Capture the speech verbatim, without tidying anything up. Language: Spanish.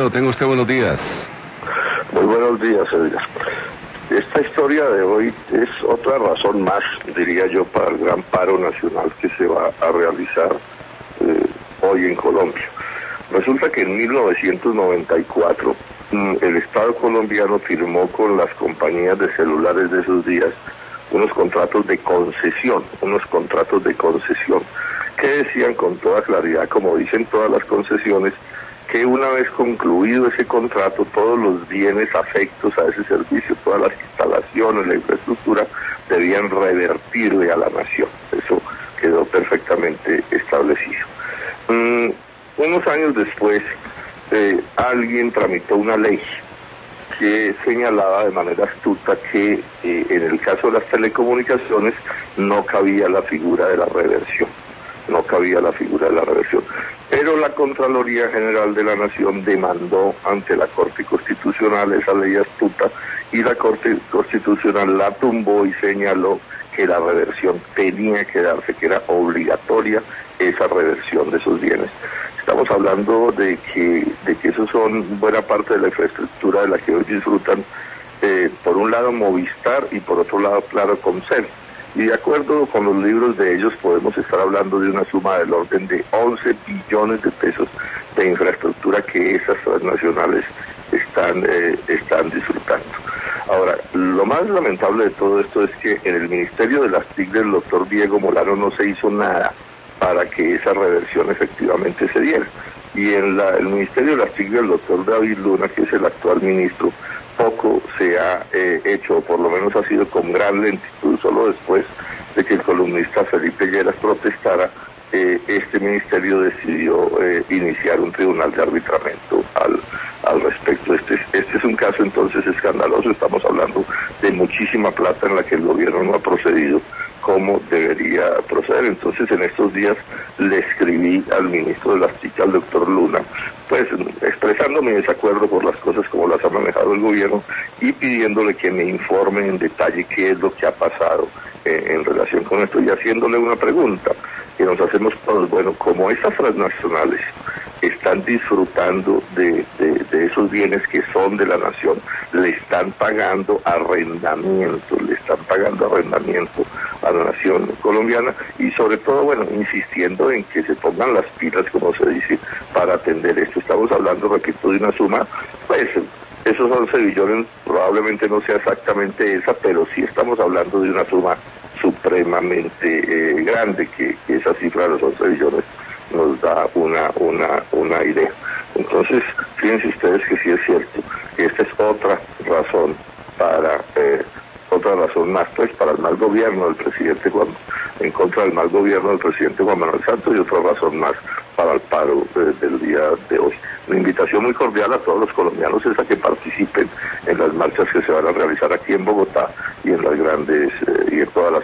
Alfredo, tenga usted buenos días. Muy buenos días, Edgar. Esta historia de hoy es otra razón más, diría yo, para el gran paro nacional que se va a realizar eh, hoy en Colombia. Resulta que en mil novecientos noventa y cuatro el Estado colombiano firmó con las compañías de celulares de esos días unos contratos de concesión, unos contratos de concesión, que decían con toda claridad, como dicen todas las concesiones, que una vez concluido ese contrato, todos los bienes afectos a ese servicio, todas las instalaciones, la infraestructura, debían revertirle a la nación. Eso quedó perfectamente establecido. Mm, unos años después, eh, alguien tramitó una ley que señalaba de manera astuta que eh, en el caso de las telecomunicaciones no cabía la figura de la reversión. no cabía la figura de la reversión. Pero la Contraloría General de la Nación demandó ante la Corte Constitucional esa ley astuta y la Corte Constitucional la tumbó y señaló que la reversión tenía que darse, que era obligatoria esa reversión de esos bienes. Estamos hablando de que, de que esos son buena parte de la infraestructura de la que hoy disfrutan, eh, por un lado Movistar y por otro lado, claro, Comcel. Y de acuerdo con los libros de ellos podemos estar hablando de una suma del orden de once billones de pesos de infraestructura que esas transnacionales están, eh, están disfrutando. Ahora, lo más lamentable de todo esto es que en el Ministerio de las T I C del doctor Diego Molano no se hizo nada para que esa reversión efectivamente se diera. Y en la, el Ministerio de las T I C del doctor David Luna, que es el actual ministro, poco se ha eh, hecho, o por lo menos ha sido con gran lentitud. Solo después de que el columnista Felipe Lleras protestara, eh, este ministerio decidió eh, iniciar un tribunal de arbitramiento al, al respecto. Este es, este es un caso entonces escandaloso. Estamos hablando de muchísima plata en la que el gobierno no ha procedido como debería proceder. Entonces, en estos días le escribí al ministro de las T I C, al doctor Luna, pues expresando mi desacuerdo por las cosas como las ha manejado el gobierno y pidiéndole que me informe en detalle qué es lo que ha pasado eh, en relación con esto, y haciéndole una pregunta que nos hacemos todos. Bueno, como estas transnacionales están disfrutando de, de, de esos bienes que son de la nación, le están pagando arrendamiento, le están pagando arrendamiento a la nación colombiana, y sobre todo, bueno, insistiendo en que se pongan las pilas, como se dice, para atender esto. Estamos hablando, repito, de una suma, pues, esos once billones probablemente no sea exactamente esa, pero sí estamos hablando de una suma supremamente eh, grande, que, que esa cifra de los once billones nos da una, una, una idea. Entonces, fíjense ustedes que sí es cierto, que esta es otra razón para, eh, otra razón más, pues, para el mal gobierno del presidente Juan, en contra del mal gobierno del presidente Juan Manuel Santos, y otra razón más para el paro eh, del día de hoy. Una invitación muy cordial a todos los colombianos es a que participen en las marchas que se van a realizar aquí en Bogotá y en las grandes, eh, y en todas las